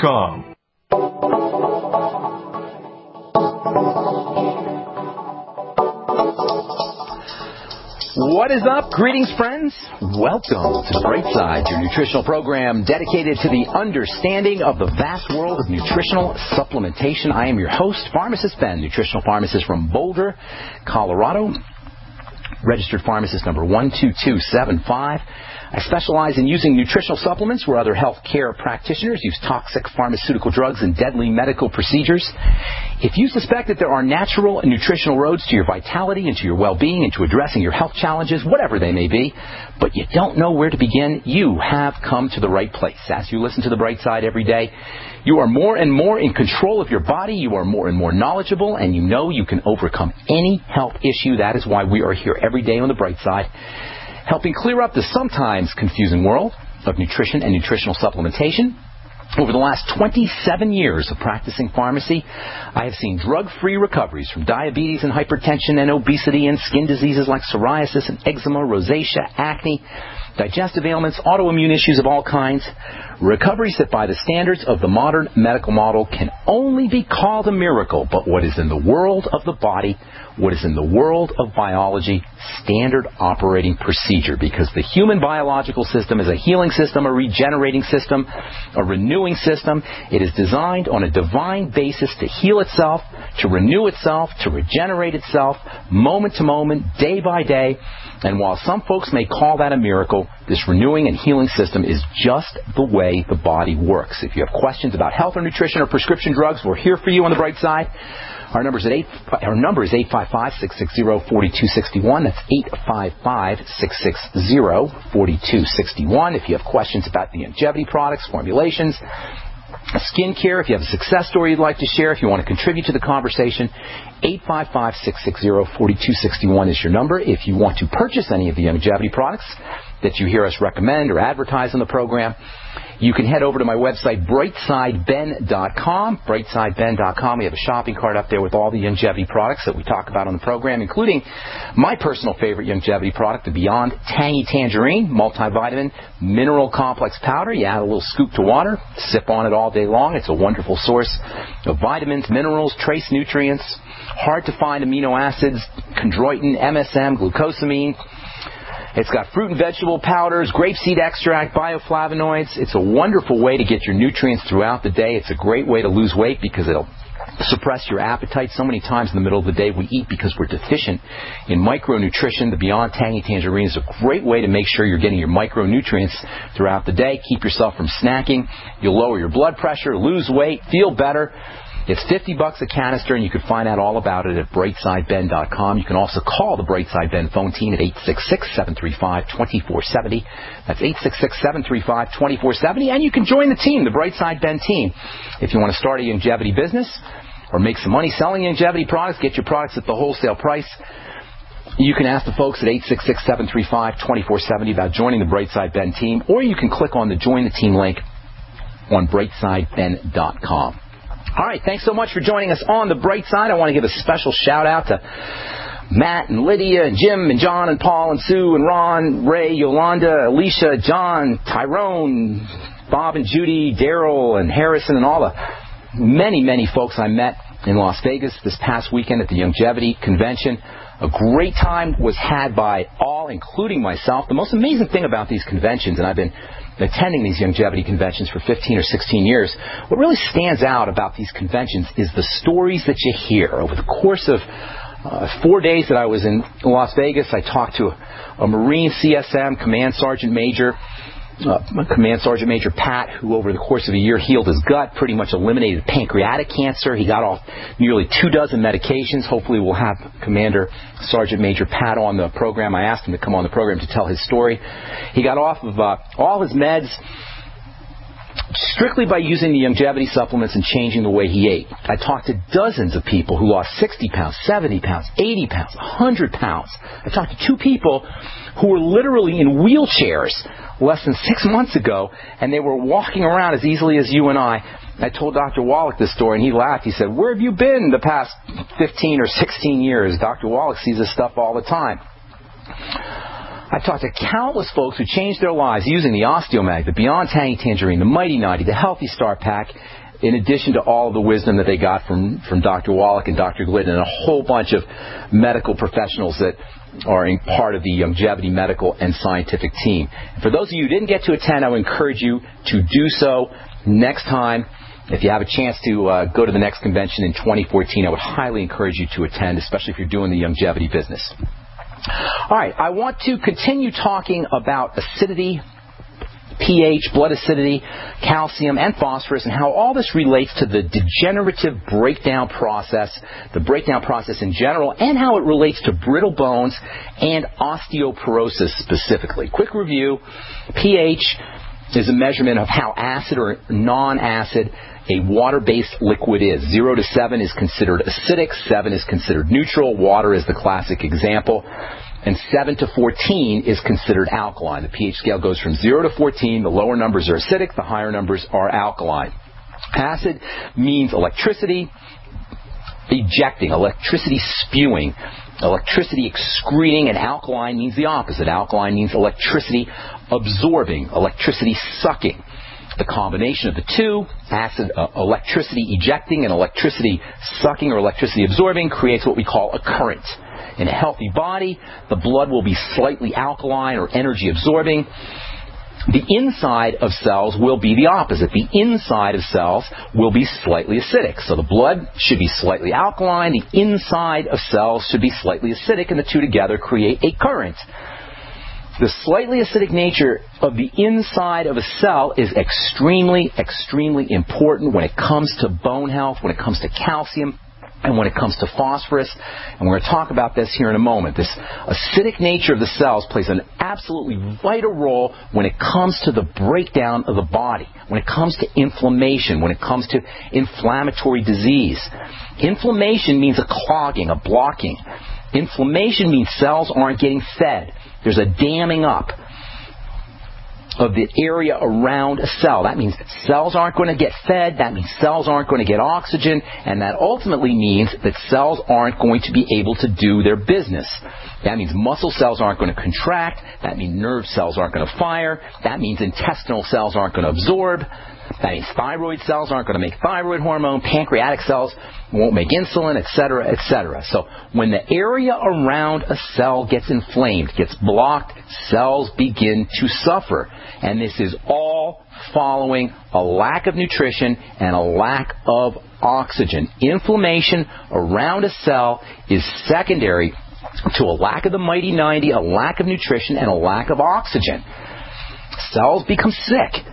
YoungJeveryProducts.com. What is up? Greetings, friends. Welcome to The Bright Side, your nutritional program dedicated to the understanding of the vast world of nutritional supplementation. I am your host, Pharmacist Ben, nutritional pharmacist from Boulder, Colorado. Registered pharmacist number 12275. I specialize in using nutritional supplements where other healthcare practitioners use toxic pharmaceutical drugs and deadly medical procedures. If you suspect that there are natural and nutritional roads to your vitality and to your well-being and to addressing your health challenges, whatever they may be, but you don't know where to begin, you have come to the right place. As you listen to The Bright Side every day, you are more and more in control of your body, you are more and more knowledgeable, and you know you can overcome any health issue. That is why we are here every day on The Bright Side, helping clear up the sometimes confusing world of nutrition and nutritional supplementation. Over the last 27 years of practicing pharmacy, I have seen drug-free recoveries from diabetes and hypertension and obesity and skin diseases like psoriasis and eczema, rosacea, acne, digestive ailments, autoimmune issues of all kinds. Recoveries that by the standards of the modern medical model can only be called a miracle, but what is in the world of the body, what is in the world of biology, standard operating procedure, because the human biological system is a healing system, a regenerating system, a renewing system. It is designed on a divine basis to heal itself, to renew itself, to regenerate itself, moment to moment, day by day. And while some folks may call that a miracle, this renewing and healing system is just the way the body works. If you have questions about health or nutrition or prescription drugs, we're here for you on The Bright Side. Our number is 855-660-4261. That's 855-660-4261. If you have questions about the longevity products, formulations, skincare, if you have a success story you'd like to share, if you want to contribute to the conversation, 855-660-4261 is your number. If you want to purchase any of the longevity products that you hear us recommend or advertise on the program, you can head over to my website, brightsideben.com. Brightsideben.com. We have a shopping cart up there with all the longevity products that we talk about on the program, including my personal favorite longevity product, the Beyond Tangy Tangerine Multivitamin Mineral Complex Powder. You add a little scoop to water, sip on it all day long. It's a wonderful source of vitamins, minerals, trace nutrients, hard-to-find amino acids, chondroitin, MSM, glucosamine. It's got fruit and vegetable powders, grapeseed extract, bioflavonoids. It's a wonderful way to get your nutrients throughout the day. It's a great way to lose weight because it'll suppress your appetite. So many times in the middle of the day we eat because we're deficient in micronutrition. The Beyond Tangy Tangerine is a great way to make sure you're getting your micronutrients throughout the day. Keep yourself from snacking. You'll lower your blood pressure, lose weight, feel better. It's $50 a canister, and you can find out all about it at brightsideben.com. You can also call the Brightside Ben phone team at 866-735-2470. That's 866-735-2470. And you can join the team, the Brightside Ben team. If you want to start a longevity business or make some money selling longevity products, get your products at the wholesale price, you can ask the folks at 866-735-2470 about joining the Brightside Ben team, or you can click on the Join the Team link on brightsideben.com. All right, thanks so much for joining us on The Bright Side. I want to give a special shout-out to Matt and Lydia and Jim and John and Paul and Sue and Ron, Ray, Yolanda, Alicia, John, Tyrone, Bob and Judy, Daryl and Harrison, and all the many, many folks I met in Las Vegas this past weekend at the Longevity Convention. A great time was had by all, including myself. The most amazing thing about these conventions, and I've been attending these longevity conventions for 15 or 16 years, what really stands out about these conventions is the stories that you hear. Over the course of 4 days that I was in Las Vegas, I talked to a Marine CSM, Command Sergeant Major Pat, who over the course of a year healed his gut, pretty much eliminated pancreatic cancer. He got off nearly 24 medications. Hopefully we'll have Commander Sergeant Major Pat on the program. I asked him to come on the program to tell his story. He got off of all his meds strictly by using the longevity supplements and changing the way he ate. I talked to dozens of people who lost 60 pounds, 70 pounds, 80 pounds, 100 pounds. I talked to 2 people who were literally in wheelchairs less than 6 months ago, and they were walking around as easily as you and I. I told Dr. Wallach this story, and he laughed. He said, "Where have you been the past 15 or 16 years? Dr. Wallach sees this stuff all the time." I've talked to countless folks who changed their lives using the OsteoMag, the Beyond Tangy Tangerine, the Mighty 90, the Healthy Start Pack, in addition to all of the wisdom that they got from Dr. Wallach and Dr. Glidden and a whole bunch of medical professionals that are in part of the Youngevity medical and scientific team. For those of you who didn't get to attend, I would encourage you to do so next time. If you have a chance to go to the next convention in 2014, I would highly encourage you to attend, especially if you're doing the Youngevity business. All right, I want to continue talking about acidity, pH, blood acidity, calcium, and phosphorus, and how all this relates to the degenerative breakdown process, the breakdown process in general, and how it relates to brittle bones and osteoporosis specifically. Quick review, pH is a measurement of how acid or non-acid a water-based liquid is. 0 to 7 is considered acidic, 7 is considered neutral, water is the classic example, and 7 to 14 is considered alkaline. The pH scale goes from 0 to 14, the lower numbers are acidic, the higher numbers are alkaline. Acid means electricity ejecting, electricity spewing, electricity excreting, and alkaline means the opposite. Alkaline means electricity absorbing, electricity sucking. The combination of the two, acid electricity ejecting and electricity sucking or electricity absorbing, creates what we call a current. In a healthy body, the blood will be slightly alkaline or energy absorbing. The inside of cells will be the opposite. The inside of cells will be slightly acidic. So the blood should be slightly alkaline, the inside of cells should be slightly acidic, and the two together create a current. The slightly acidic nature of the inside of a cell is extremely, extremely important when it comes to bone health, when it comes to calcium, and when it comes to phosphorus. And we're going to talk about this here in a moment. This acidic nature of the cells plays an absolutely vital role when it comes to the breakdown of the body, when it comes to inflammation, when it comes to inflammatory disease. Inflammation means a clogging, a blocking. Inflammation means cells aren't getting fed. There's a damming up of the area around a cell. That means cells aren't going to get fed. That means cells aren't going to get oxygen. And that ultimately means that cells aren't going to be able to do their business. That means muscle cells aren't going to contract. That means nerve cells aren't going to fire. That means intestinal cells aren't going to absorb. That means thyroid cells aren't going to make thyroid hormone. Pancreatic cells won't make insulin, etc., etc. So when the area around a cell gets inflamed, gets blocked, cells begin to suffer. And this is all following a lack of nutrition and a lack of oxygen. Inflammation around a cell is secondary to a lack of the Mighty 90, a lack of nutrition, and a lack of oxygen. Cells become sick.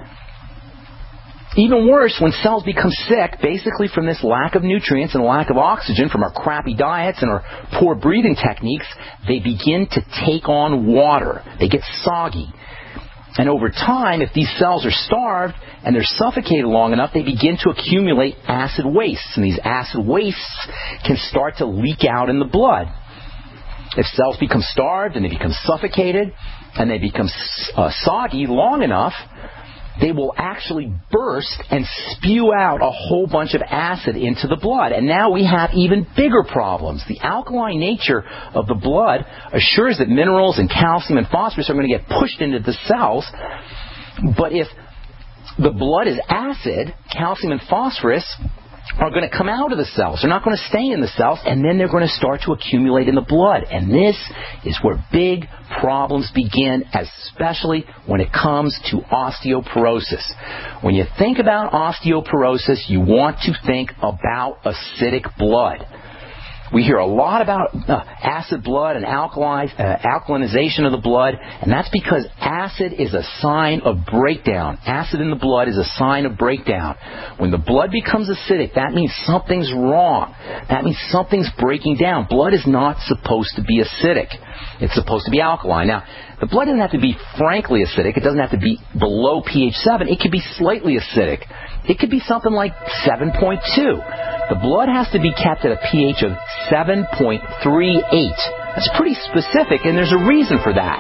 Even worse, when cells become sick, basically from this lack of nutrients and lack of oxygen, from our crappy diets and our poor breathing techniques, they begin to take on water. They get soggy. And over time, if these cells are starved and they're suffocated long enough, they begin to accumulate acid wastes. And these acid wastes can start to leak out in the blood. If cells become starved and they become suffocated and they become soggy long enough, they will actually burst and spew out a whole bunch of acid into the blood. And now we have even bigger problems. The alkaline nature of the blood assures that minerals and calcium and phosphorus are going to get pushed into the cells. But if the blood is acid, calcium and phosphorus are going to come out of the cells. They're not going to stay in the cells, and then they're going to start to accumulate in the blood. And this is where big problems begin, especially when it comes to osteoporosis. When you think about osteoporosis, you want to think about acidic blood. We hear a lot about acid blood and alkalinization of the blood, and that's because acid is a sign of breakdown. Acid in the blood is a sign of breakdown. When the blood becomes acidic, that means something's wrong. That means something's breaking down. Blood is not supposed to be acidic. It's supposed to be alkaline. Now, the blood doesn't have to be frankly acidic. It doesn't have to be below pH 7. It could be slightly acidic. It could be something like 7.2. The blood has to be kept at a pH of 7.38. That's pretty specific, and there's a reason for that.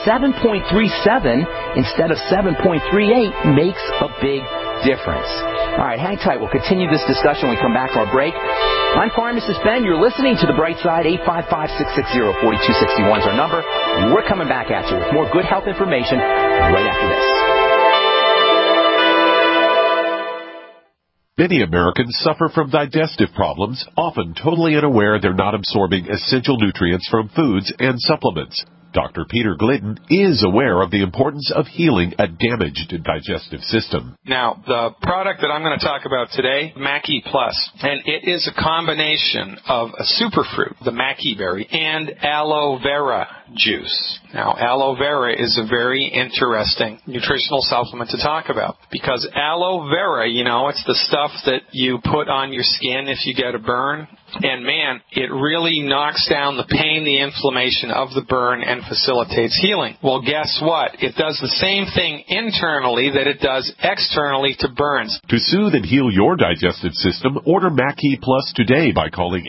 7.37 instead of 7.38 makes a big difference. All right, hang tight. We'll continue this discussion when we come back from our break. I'm Pharmacist Ben. You're listening to The Bright Side. 855-660-4261 is our number. We're coming back at you with more good health information right after this. Many Americans suffer from digestive problems, often totally unaware they're not absorbing essential nutrients from foods and supplements. Dr. Peter Glidden is aware of the importance of healing a damaged digestive system. Now, the product that I'm going to talk about today, Mackey Plus, and it is a combination of a superfruit, the Mackey berry, and aloe vera juice. Now, aloe vera is a very interesting nutritional supplement to talk about because aloe vera, it's the stuff that you put on your skin if you get a burn. And, man, it really knocks down the pain, the inflammation of the burn, and facilitates healing. Well, guess what? It does the same thing internally that it does externally to burns. To soothe and heal your digestive system, order Mackey Plus today by calling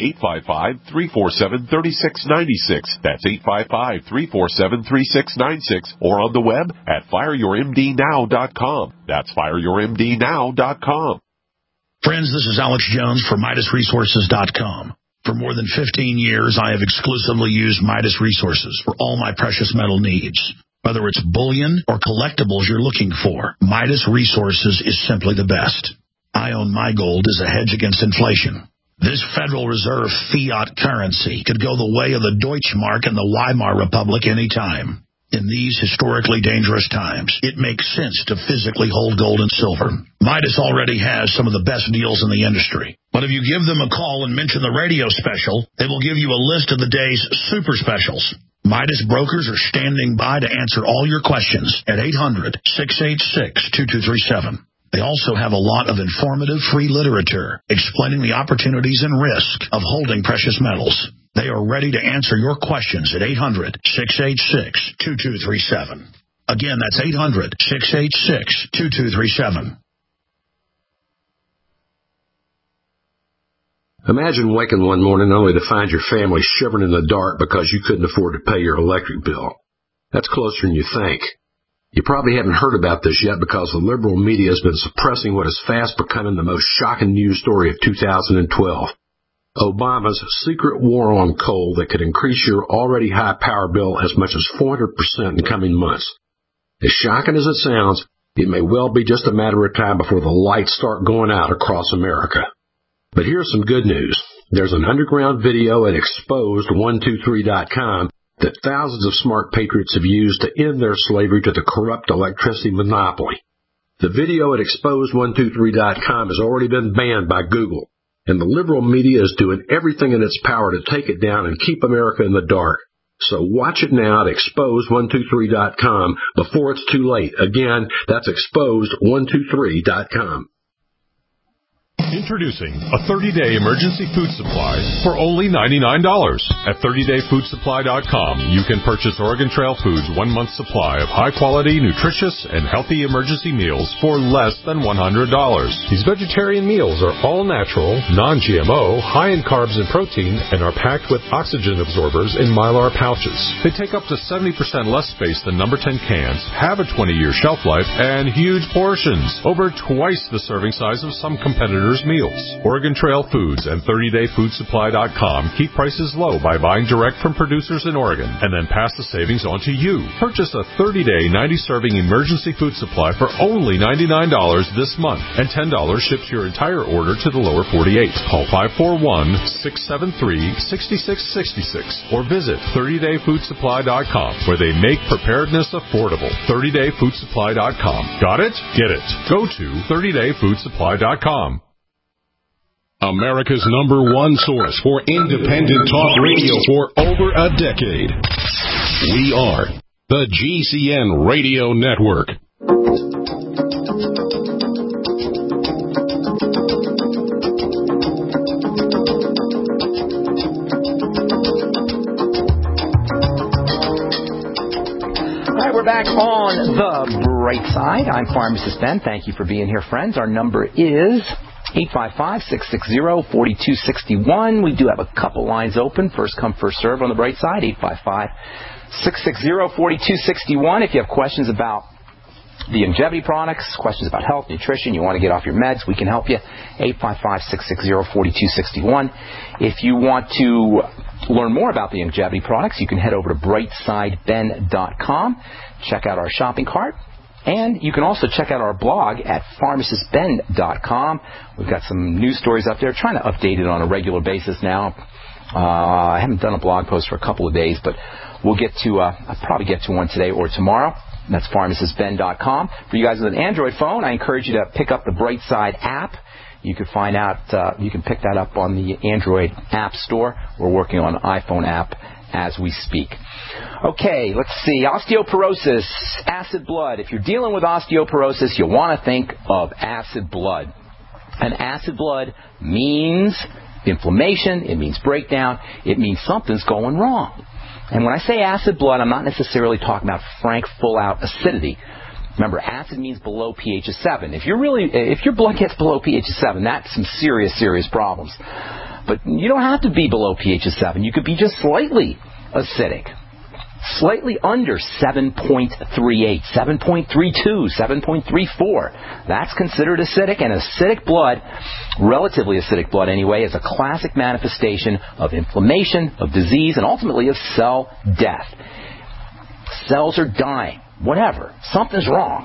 855-347-3696. That's 855-347-3696. Or on the web at fireyourmdnow.com. That's fireyourmdnow.com. Friends, this is Alex Jones for MidasResources.com. For more than 15 years, I have exclusively used Midas Resources for all my precious metal needs. Whether it's bullion or collectibles you're looking for, Midas Resources is simply the best. I own my gold as a hedge against inflation. This Federal Reserve fiat currency could go the way of the Deutschmark and the Weimar Republic any time. In these historically dangerous times, it makes sense to physically hold gold and silver. Midas already has some of the best deals in the industry. But if you give them a call and mention the radio special, they will give you a list of the day's super specials. Midas brokers are standing by to answer all your questions at 800-686-2237. They also have a lot of informative free literature explaining the opportunities and risk of holding precious metals. They are ready to answer your questions at 800-686-2237. Again, that's 800-686-2237. Imagine waking one morning only to find your family shivering in the dark because you couldn't afford to pay your electric bill. That's closer than you think. You probably haven't heard about this yet because the liberal media has been suppressing what is fast becoming the most shocking news story of 2012. Obama's secret war on coal that could increase your already high power bill as much as 400% in coming months. As shocking as it sounds, it may well be just a matter of time before the lights start going out across America. But here's some good news. There's an underground video at exposed123.com that thousands of smart patriots have used to end their slavery to the corrupt electricity monopoly. The video at exposed123.com has already been banned by Google. And the liberal media is doing everything in its power to take it down and keep America in the dark. So watch it now at exposed123.com before it's too late. Again, that's exposed123.com. Introducing a 30-day emergency food supply for only $99. At 30dayfoodsupply.com, you can purchase Oregon Trail Foods' 1 month supply of high-quality, nutritious, and healthy emergency meals for less than $100. These vegetarian meals are all natural, non-GMO, high in carbs and protein, and are packed with oxygen absorbers in Mylar pouches. They take up to 70% less space than number 10 cans, have a 20-year shelf life, and huge portions, over twice the serving size of some competitors' meals. Oregon Trail Foods and 30dayfoodsupply.com keep prices low by buying direct from producers in Oregon and then pass the savings on to you. Purchase a 30-day 90-serving emergency food supply for only $99 this month, and $10 ships your entire order to the lower 48. Call 541-673-6666 or visit 30dayfoodsupply.com where they make preparedness affordable. 30dayfoodsupply.com. Got it? Get it. Go to 30dayfoodsupply.com. America's #1 source for independent talk radio for over a decade. We are the GCN Radio Network. All right, we're back on The Bright Side. I'm Pharmacist Ben. Thank you for being here, friends. Our number is 855-660-4261. We do have a couple lines open. First come, first serve on The Bright Side, 855-660-4261. If you have questions about the longevity products, questions about health, nutrition, you want to get off your meds, we can help you. 855-660-4261. If you want to learn more about the longevity products, you can head over to brightsideben.com. Check out our shopping cart. And you can also check out our blog at pharmacistben.com. We've got some news stories up there, trying to update it on a regular basis now. I haven't done a blog post for a couple of days, but we'll get to, I'll probably get to one today or tomorrow. That's pharmacistben.com. For you guys with an Android phone, I encourage you to pick up the Brightside app. You can find out, you can pick that up on the Android App Store. We're working on an iPhone app as we speak. Okay, let's see. Osteoporosis, acid blood. If you're dealing with osteoporosis, you want to think of acid blood. And acid blood means inflammation, it means breakdown, it means something's going wrong. And when I say acid blood, I'm not necessarily talking about frank, full-out acidity. Remember, acid means below pH of 7. If your blood gets below pH of 7, that's some serious, serious problems. But you don't have to be below pH of 7. You could be just slightly acidic. Slightly under 7.38, 7.32, 7.34. That's considered acidic, and acidic blood, relatively acidic blood anyway, is a classic manifestation of inflammation, of disease, and ultimately of cell death. Cells are dying. Whatever. Something's wrong.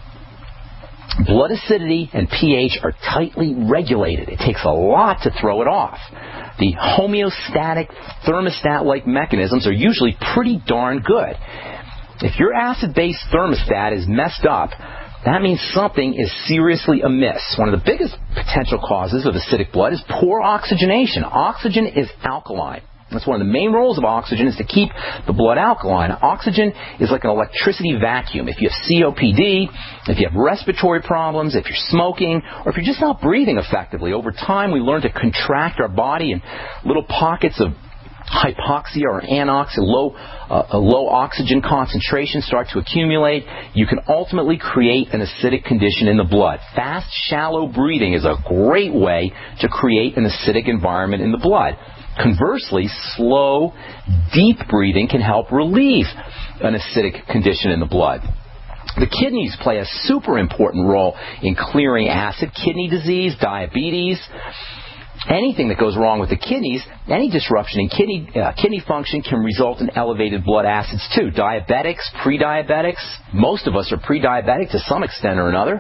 Blood acidity and pH are tightly regulated. It takes a lot to throw it off. The homeostatic, thermostat-like mechanisms are usually pretty darn good. If your acid-base thermostat is messed up, that means something is seriously amiss. One of the biggest potential causes of acidic blood is poor oxygenation. Oxygen is alkaline. That's one of the main roles of oxygen, is to keep the blood alkaline. Oxygen is like an electricity vacuum. If you have COPD, if you have respiratory problems, if you're smoking, or if you're just not breathing effectively, over time we learn to contract our body in little pockets of hypoxia or anoxia, low oxygen concentration start to accumulate. You can ultimately create an acidic condition in the blood. Fast, shallow breathing is a great way to create an acidic environment in the blood. Conversely, slow, deep breathing can help relieve an acidic condition in the blood. The kidneys play a super important role in clearing acid. Kidney disease, diabetes, anything that goes wrong with the kidneys, any disruption in kidney function can result in elevated blood acids too. Diabetics, pre-diabetics, most of us are pre-diabetic to some extent or another.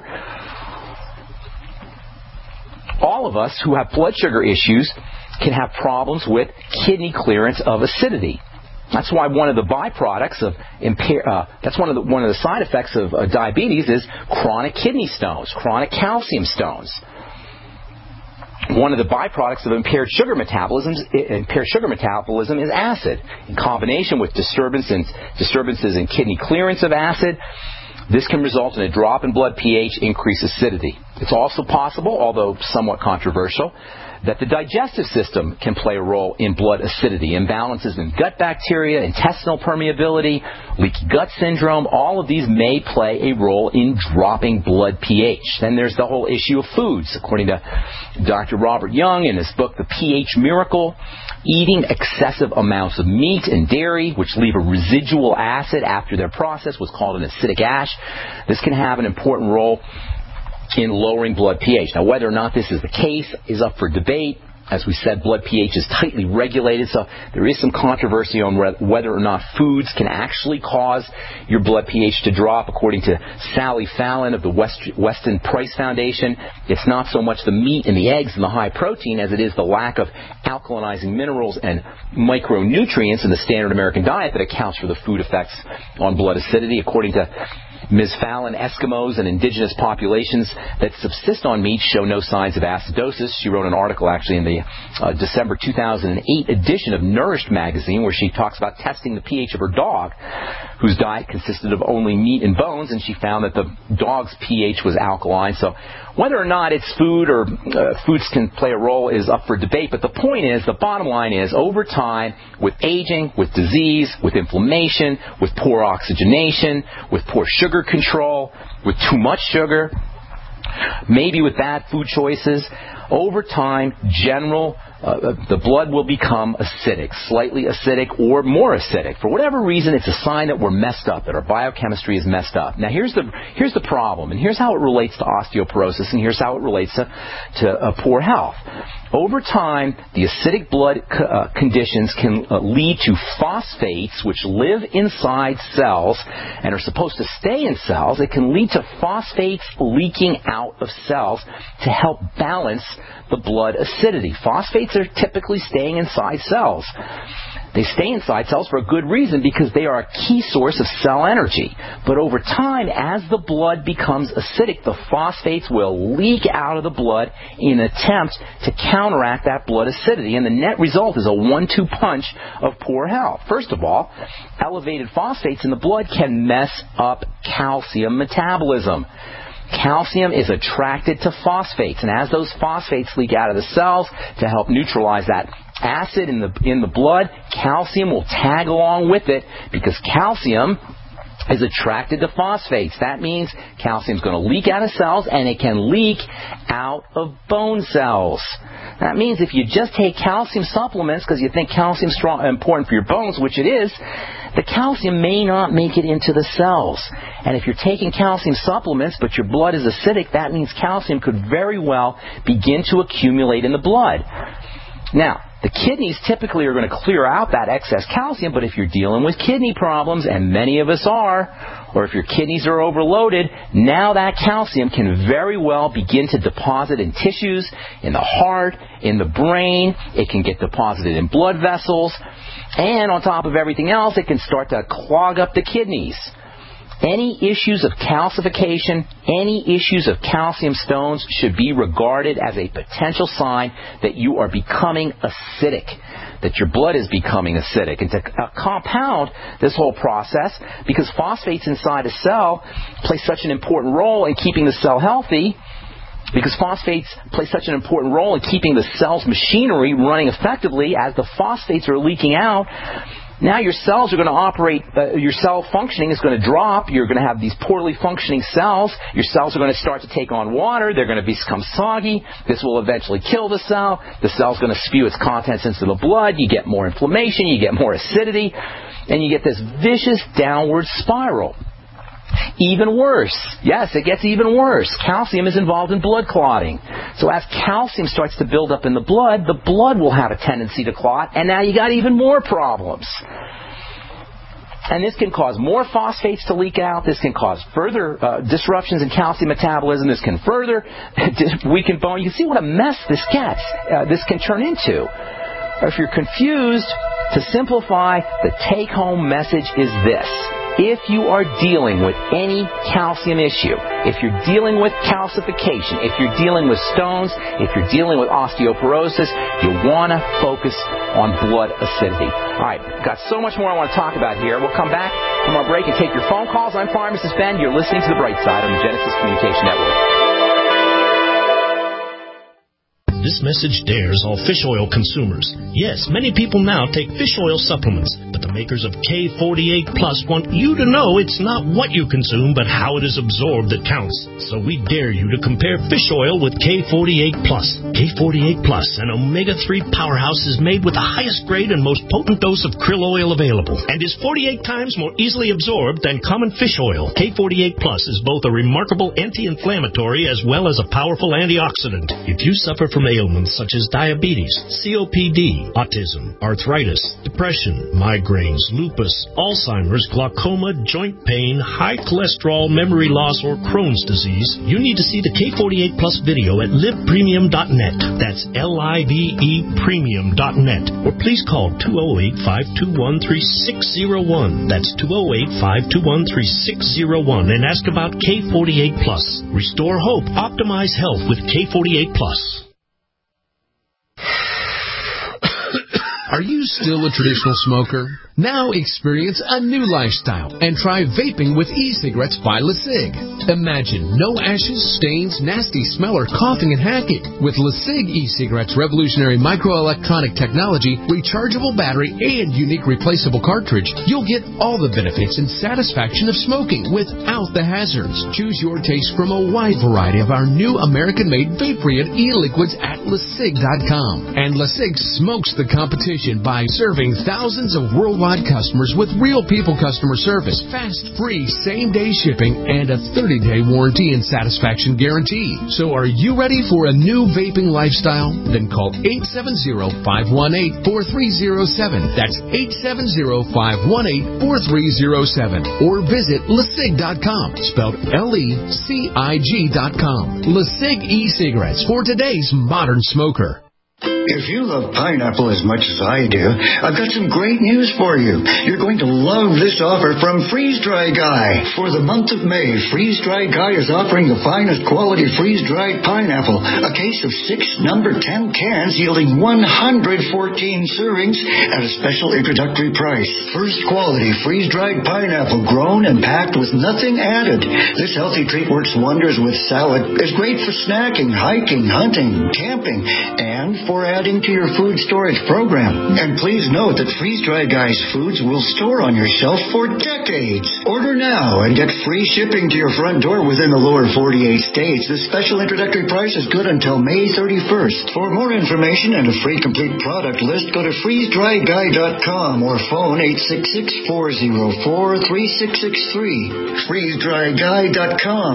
All of us who have blood sugar issues can have problems with kidney clearance of acidity. That's why one of the byproducts of one of the side effects of diabetes is chronic kidney stones, chronic calcium stones. One of the byproducts of impaired sugar metabolism is acid. In combination with disturbances in kidney clearance of acid, this can result in a drop in blood pH, increased acidity. It's also possible, although somewhat controversial, that the digestive system can play a role in blood acidity. Imbalances in gut bacteria, intestinal permeability, leaky gut syndrome, all of these may play a role in dropping blood pH. Then there's the whole issue of foods. According to Dr. Robert Young in his book, The pH Miracle, eating excessive amounts of meat and dairy, which leave a residual acid after their process, was called an acidic ash. This can have an important role in lowering blood pH. Now, whether or not this is the case is up for debate. As we said, blood pH is tightly regulated, so there is some controversy on whether or not foods can actually cause your blood pH to drop. According to Sally Fallon of the Weston Price Foundation, it's not so much the meat and the eggs and the high protein as it is the lack of alkalinizing minerals and micronutrients in the standard American diet that accounts for the food effects on blood acidity. According to Ms. Fallon, Eskimos and indigenous populations that subsist on meat show no signs of acidosis. She wrote an article actually in the December 2008 edition of Nourished magazine where she talks about testing the pH of her dog, whose diet consisted of only meat and bones, and she found that the dog's pH was alkaline. So whether or not it's food or foods can play a role is up for debate, but the point is, the bottom line is, over time, with aging, with disease, with inflammation, with poor oxygenation, with poor sugar control, with too much sugar, maybe with bad food choices, over time, the blood will become acidic, slightly acidic or more acidic. For whatever reason, it's a sign that we're messed up, that our biochemistry is messed up. Now, here's the problem, and here's how it relates to osteoporosis, and here's how it relates to poor health. Over time, the acidic blood conditions can lead to phosphates, which live inside cells and are supposed to stay in cells. It can lead to phosphates leaking out of cells to help balance the blood acidity. Phosphates are typically staying inside cells. They stay inside cells for a good reason, because they are a key source of cell energy. But over time, as the blood becomes acidic, the phosphates will leak out of the blood in an attempt to counteract that blood acidity. And the net result is a 1-2 punch of poor health. First of all, elevated phosphates in the blood can mess up calcium metabolism. Calcium is attracted to phosphates, and as those phosphates leak out of the cells to help neutralize that acid in the blood, calcium will tag along with it, because calcium is attracted to phosphates. That means calcium is going to leak out of cells, and it can leak out of bone cells. That means if you just take calcium supplements because you think calcium is important for your bones, which it is, the calcium may not make it into the cells. And if you're taking calcium supplements but your blood is acidic, that means calcium could very well begin to accumulate in the blood. Now, the kidneys typically are going to clear out that excess calcium, but if you're dealing with kidney problems, and many of us are, or if your kidneys are overloaded, now that calcium can very well begin to deposit in tissues, in the heart, in the brain. It can get deposited in blood vessels, and on top of everything else, it can start to clog up the kidneys. Any issues of calcification, any issues of calcium stones should be regarded as a potential sign that you are becoming acidic, that your blood is becoming acidic. And to compound this whole process, because phosphates inside a cell play such an important role in keeping the cell healthy, because phosphates play such an important role in keeping the cell's machinery running effectively, as the phosphates are leaking out, now your cells are going to operate, your cell functioning is going to drop. You're going to have these poorly functioning cells. Your cells are going to start to take on water. They're going to become soggy. This will eventually kill the cell. The cell's going to spew its contents into the blood. You get more inflammation. You get more acidity. And you get this vicious downward spiral. Even worse. Yes, it gets even worse. Calcium is involved in blood clotting. So as calcium starts to build up in the blood will have a tendency to clot, and now you got even more problems. And this can cause more phosphates to leak out. This can cause further disruptions in calcium metabolism. This can further weaken bone. You can see what a mess this gets. This can turn into. Or if you're confused, to simplify, the take-home message is this. If you are dealing with any calcium issue, if you're dealing with calcification, if you're dealing with stones, if you're dealing with osteoporosis, you want to focus on blood acidity. All right, got so much more I want to talk about here. We'll come back from our break and take your phone calls. I'm Pharmacist Ben. You're listening to The Bright Side on the Genesis Communication Network. This message dares all fish oil consumers. Yes, many people now take fish oil supplements, but the makers of K48 Plus want you to know it's not what you consume, but how it is absorbed that counts. So we dare you to compare fish oil with K48 Plus. K48 Plus, an omega-3 powerhouse, is made with the highest grade and most potent dose of krill oil available, and is 48 times more easily absorbed than common fish oil. K48 Plus is both a remarkable anti-inflammatory as well as a powerful antioxidant. If you suffer from ailments such as diabetes, COPD, autism, arthritis, depression, migraines, lupus, Alzheimer's, glaucoma, joint pain, high cholesterol, memory loss, or Crohn's disease, you need to see the K48 Plus video at livepremium.net. That's LIVE premium.net. Or please call 208-521-3601. That's 208-521-3601 and ask about K48 Plus. Restore hope, optimize health with K48 Plus. Are you still a traditional smoker? Now experience a new lifestyle and try vaping with e-cigarettes by LeSig. Imagine no ashes, stains, nasty smell, or coughing and hacking. With LeSig e-cigarettes' revolutionary microelectronic technology, rechargeable battery, and unique replaceable cartridge, you'll get all the benefits and satisfaction of smoking without the hazards. Choose your taste from a wide variety of our new American-made vape-free e-liquids at LeSig.com. And LeSig smokes the competition by serving thousands of worldwide customers with real people customer service, fast, free, same-day shipping, and a 30-day warranty and satisfaction guarantee. So are you ready for a new vaping lifestyle? Then call 870-518-4307. That's 870-518-4307. Or visit LeSig.com, spelled LECIG.com. LeSig e-cigarettes for today's modern smoker. If you love pineapple as much as I do, I've got some great news for you. You're going to love this offer from Freeze Dry Guy. For the month of May, Freeze Dry Guy is offering the finest quality freeze-dried pineapple, a case of 6 number 10 cans yielding 114 servings at a special introductory price. First quality freeze-dried pineapple grown and packed with nothing added. This healthy treat works wonders with salad, is great for snacking, hiking, hunting, camping, and for adding to your food storage program. And please note that Freeze Dry Guy's foods will store on your shelf for decades. Order now and get free shipping to your front door within the lower 48 states. This special introductory price is good until May 31st. For more information and a free complete product list, go to freezedryguy.com or phone 866-404-3663. freezedryguy.com,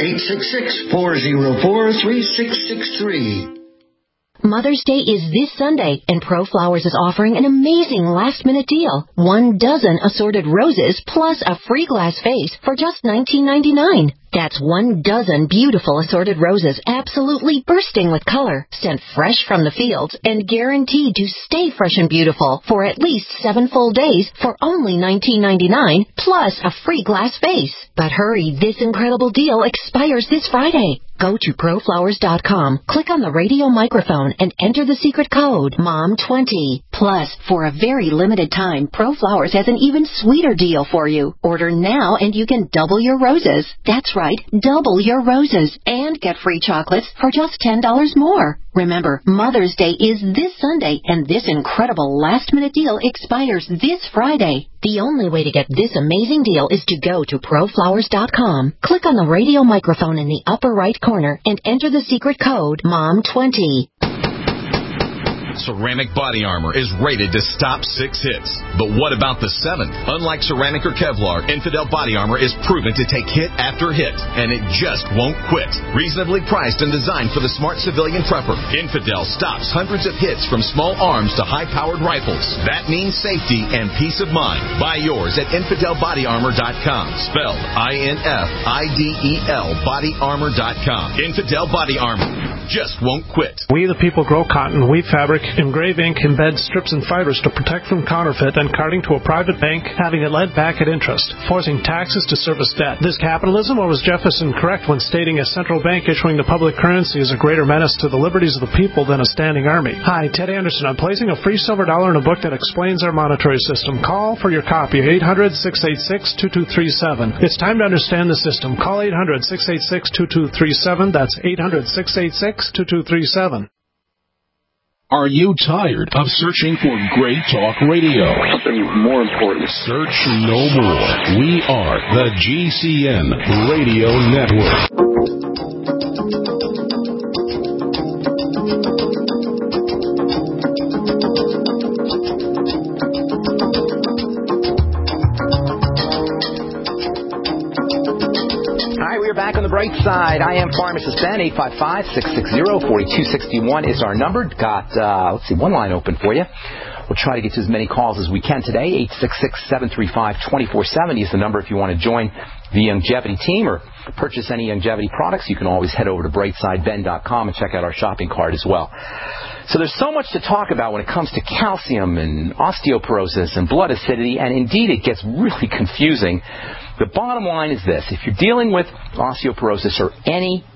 866-404-3663. Mother's Day is this Sunday, and ProFlowers is offering an amazing last-minute deal. 1 dozen assorted roses plus a free glass vase for just $19.99. That's 1 dozen beautiful assorted roses, absolutely bursting with color, sent fresh from the fields and guaranteed to stay fresh and beautiful for at least 7 full days for only $19.99 plus a free glass vase. But hurry, this incredible deal expires this Friday. Go to ProFlowers.com, click on the radio microphone, and enter the secret code, MOM20. Plus, for a very limited time, ProFlowers has an even sweeter deal for you. Order now and you can double your roses. That's right, double your roses. And get free chocolates for just $10 more. Remember, Mother's Day is this Sunday, and this incredible last-minute deal expires this Friday. The only way to get this amazing deal is to go to ProFlowers.com, click on the radio microphone in the upper right corner, and enter the secret code, MOM20. Ceramic Body Armor is rated to stop 6 hits. But what about the 7th? Unlike ceramic or Kevlar, Infidel Body Armor is proven to take hit after hit, and it just won't quit. Reasonably priced and designed for the smart civilian prepper, Infidel stops hundreds of hits from small arms to high-powered rifles. That means safety and peace of mind. Buy yours at InfidelBodyArmor.com. Spelled INFIDEL BodyArmor.com. Infidel Body Armor just won't quit. We the people grow cotton, weave fabric, engrave ink, embed strips and fibers to protect from counterfeit and carting to a private bank, having it lent back at interest, forcing taxes to service debt. This capitalism, or was Jefferson correct when stating a central bank issuing the public currency is a greater menace to the liberties of the people than a standing army? Hi, Ted Anderson. I'm placing a free silver dollar in a book that explains our monetary system. Call for your copy, 800-686-2237. It's time to understand the system. Call 800-686-2237. That's 800-686-2237. Are you tired of searching for great talk radio? Something more important. Search no more. We are the GCN Radio Network. Back on the bright side, I am Pharmacist Ben. 855-660-4261 is our number. Got, one line open for you. We'll try to get to as many calls as we can today. 866-735-2470 is the number if you want to join the Youngevity team or purchase any Youngevity products. You can always head over to brightsideben.com and check out our shopping cart as well. So there's so much to talk about when it comes to calcium and osteoporosis and blood acidity, and indeed it gets really confusing. The bottom line is this. If you're dealing with osteoporosis or any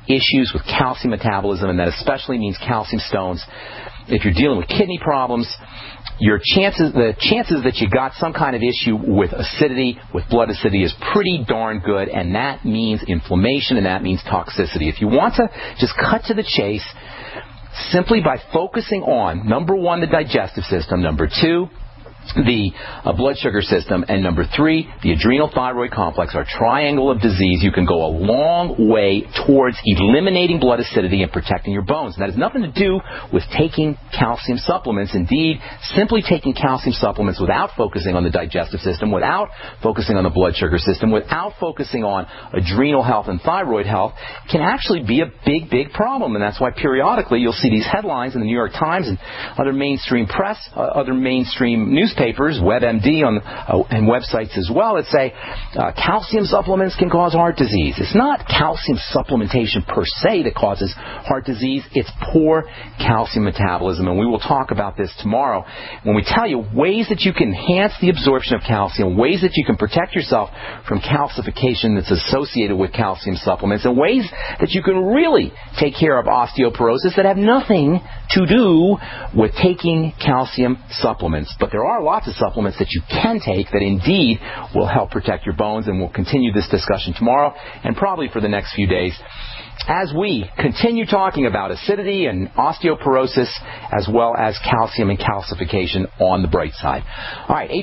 issues with calcium metabolism, and that especially means calcium stones. If you're dealing with kidney problems, the chances that you got some kind of issue with acidity, with blood acidity, is pretty darn good, and that means inflammation, and that means toxicity. If you want to just cut to the chase, simply by focusing on, number one, the digestive system, number two, the blood sugar system, and number three, the adrenal thyroid complex, our triangle of disease, you can go a long way towards eliminating blood acidity and protecting your bones. And that has nothing to do with taking calcium supplements. Indeed, simply taking calcium supplements without focusing on the digestive system, without focusing on the blood sugar system, without focusing on adrenal health and thyroid health can actually be a big, big problem. And that's why periodically you'll see these headlines in the New York Times and other mainstream press, other mainstream newspapers, WebMD and websites as well, that say calcium supplements can cause heart disease. It's not calcium supplementation per se that causes heart disease. It's poor calcium metabolism, and we will talk about this tomorrow when we tell you ways that you can enhance the absorption of calcium, ways that you can protect yourself from calcification that's associated with calcium supplements, and ways that you can really take care of osteoporosis that have nothing to do with taking calcium supplements. But there are lots of supplements that you can take that indeed will help protect your bones, and we'll continue this discussion tomorrow and probably for the next few days as we continue talking about acidity and osteoporosis as well as calcium and calcification on the bright side. All right,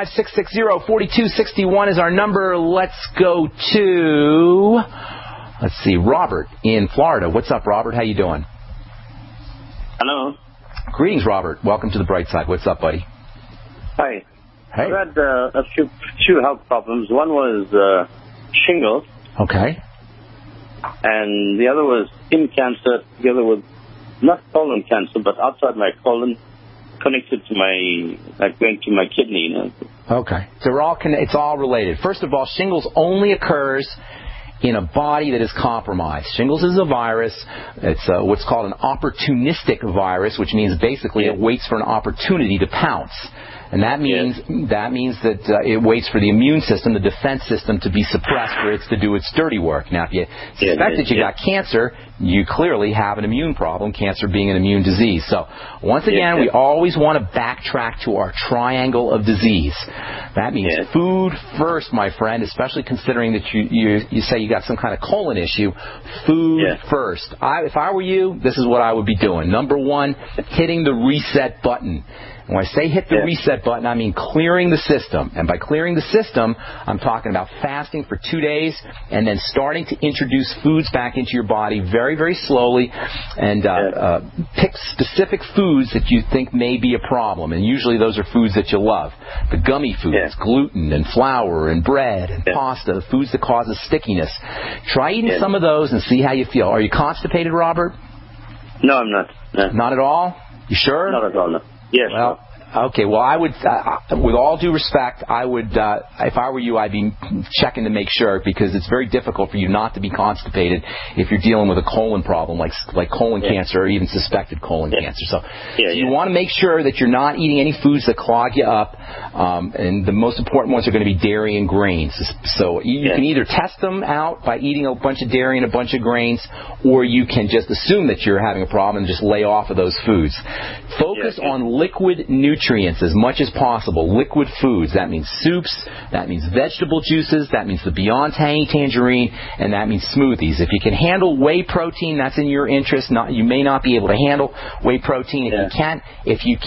855-660-4261 is our number. Let's go to, Robert in Florida. What's up, Robert? How you doing? Hello. Greetings, Robert. Welcome to the bright side. What's up, buddy? Hi. Hey. I've had a few health problems. One was shingles. Okay. And the other was skin cancer, together with not colon cancer, but outside my colon, connected to going to my kidney. Okay. So it's all related. First of all, shingles only occurs in a body that is compromised. Shingles is a virus. It's what's called an opportunistic virus, which means basically it waits for an opportunity to pounce. And that means that it waits for the immune system, the defense system, to be suppressed for it to do its dirty work. Now, if you suspect that you got cancer, you clearly have an immune problem, cancer being an immune disease. So, once again, we always want to backtrack to our triangle of disease. That means food first, my friend, especially considering that you say you got some kind of colon issue. Food first. If I were you, this is what I would be doing. Number one, hitting the reset button. When I say hit the reset button, I mean clearing the system. And by clearing the system, I'm talking about fasting for 2 days and then starting to introduce foods back into your body very, very slowly, and pick specific foods that you think may be a problem. And usually those are foods that you love. The gummy foods, gluten and flour and bread and pasta, the foods that causes stickiness. Try eating some of those and see how you feel. Are you constipated, Robert? No, I'm not. No. Not at all? You sure? Not at all, no. Yes. Well, okay. Well, I would, with all due respect, I would, if I were you, I'd be checking to make sure, because it's very difficult for you not to be constipated if you're dealing with a colon problem like colon cancer or even suspected colon cancer. So, you want to make sure that you're not eating any foods that clog you up, and the most important ones are going to be dairy and grains. So you can either test them out by eating a bunch of dairy and a bunch of grains, or you can just assume that you're having a problem and just lay off of those foods. Focus on liquid nutrients as much as possible. Liquid foods. That means soups. That means vegetable juices. That means the Beyond Tangy Tangerine. And that means smoothies. If you can handle whey protein, that's in your interest. You may not be able to handle whey protein. If you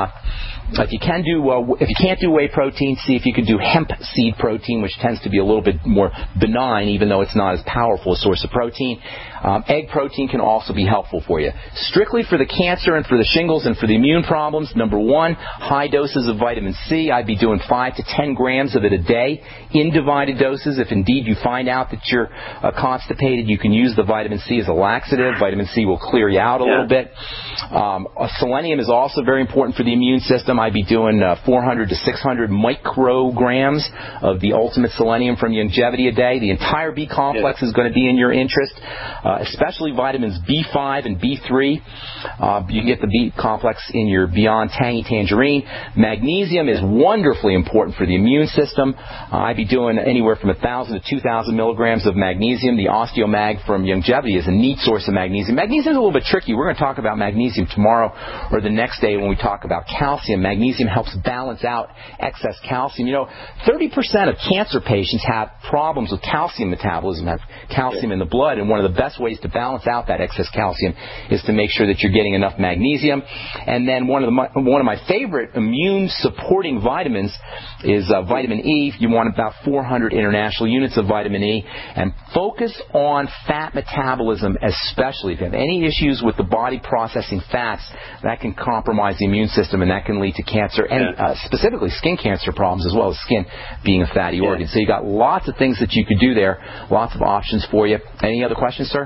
can't do whey protein, see if you can do hemp seed protein, which tends to be a little bit more benign, even though it's not as powerful a source of protein. Egg protein can also be helpful for you. Strictly for the cancer and for the shingles and for the immune problems, number one, high doses of vitamin C. I'd be doing 5 to 10 grams of it a day in divided doses. If indeed you find out that you're constipated, you can use the vitamin C as a laxative. Vitamin C will clear you out a little bit. Selenium is also very important for the immune system, I'd be doing 400 to 600 micrograms of the ultimate selenium from Youngevity a day. The entire B complex is going to be in your interest, especially vitamins B5 and B3. You can get the B complex in your Beyond Tangy Tangerine. Magnesium is wonderfully important for the immune system. I'd be doing anywhere from 1,000 to 2,000 milligrams of magnesium. The OsteoMag from Youngevity is a neat source of magnesium. Magnesium is a little bit tricky. We're going to talk about magnesium tomorrow or the next day when we talk about calcium. Magnesium helps balance out excess calcium. 30% of cancer patients have problems with calcium metabolism, have calcium in the blood, and one of the best ways to balance out that excess calcium is to make sure that you're getting enough magnesium. And then one of my favorite immune-supporting vitamins is vitamin E. You want about 400 international units of vitamin E. And focus on fat metabolism especially. If you have any issues with the body processing fats, that can compromise the immune system, and that can lead to cancer, and specifically skin cancer problems, as well as skin being a fatty organ. So you got lots of things that you could do there, lots of options for you. Any other questions, sir?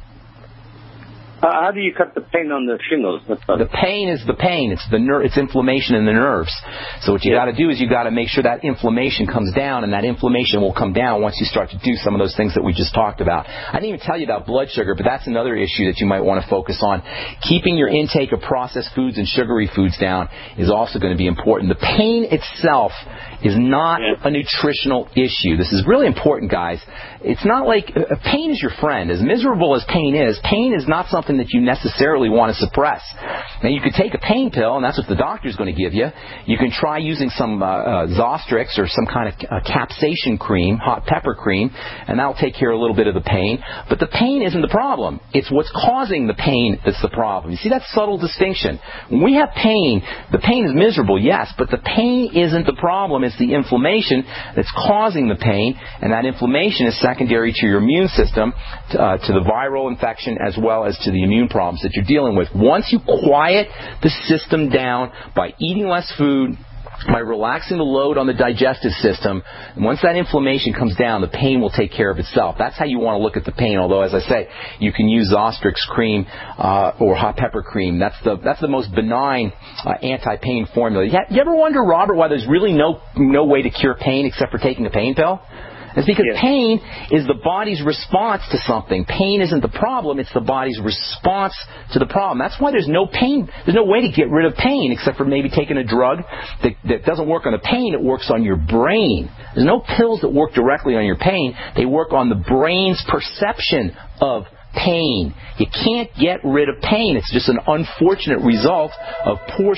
How do you cut the pain on the shingles? The pain is the pain. It's inflammation in the nerves. So what you got to do is you got to make sure that inflammation comes down, and that inflammation will come down once you start to do some of those things that we just talked about. I didn't even tell you about blood sugar, but that's another issue that you might want to focus on. Keeping your intake of processed foods and sugary foods down is also going to be important. The pain itself is not a nutritional issue. This is really important, guys. It's not like pain is your friend. As miserable as pain is not something that you necessarily want to suppress. Now, you could take a pain pill, and that's what the doctor's going to give you. You can try using some Zostrix or some kind of capsaicin cream, hot pepper cream, and that'll take care of a little bit of the pain. But the pain isn't the problem. It's what's causing the pain that's the problem. You see that subtle distinction? When we have pain, the pain is miserable, yes, but the pain isn't the problem. It's the inflammation that's causing the pain, and that inflammation is secondary to your immune system, to the viral infection, as well as to the immune problems that you're dealing with. Once you quiet the system down by eating less food, by relaxing the load on the digestive system, and once that inflammation comes down, the pain will take care of itself. That's how you want to look at the pain, although, as I say, you can use Zostrix cream or hot pepper cream. That's the most benign anti-pain formula. You ever wonder, Robert, why there's really no way to cure pain except for taking a pain pill? It's because pain is the body's response to something. Pain isn't the problem, it's the body's response to the problem. That's why there's no pain. There's no way to get rid of pain except for maybe taking a drug that doesn't work on the pain, it works on your brain. There's no pills that work directly on your pain. They work on the brain's perception of pain. You can't get rid of pain. It's just an unfortunate result of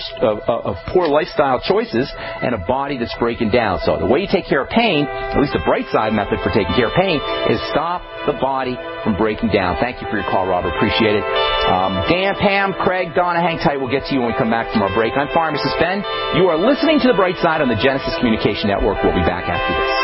poor lifestyle choices and a body that's breaking down. So the way you take care of pain, at least the bright side method for taking care of pain, is stop the body from breaking down. Thank you for your call, Robert. Appreciate it. Dan, Pam, Craig, Donna, hang tight. We'll get to you when we come back from our break. I'm Pharmacist Ben. You are listening to The Bright Side on the Genesis Communication Network. We'll be back after this.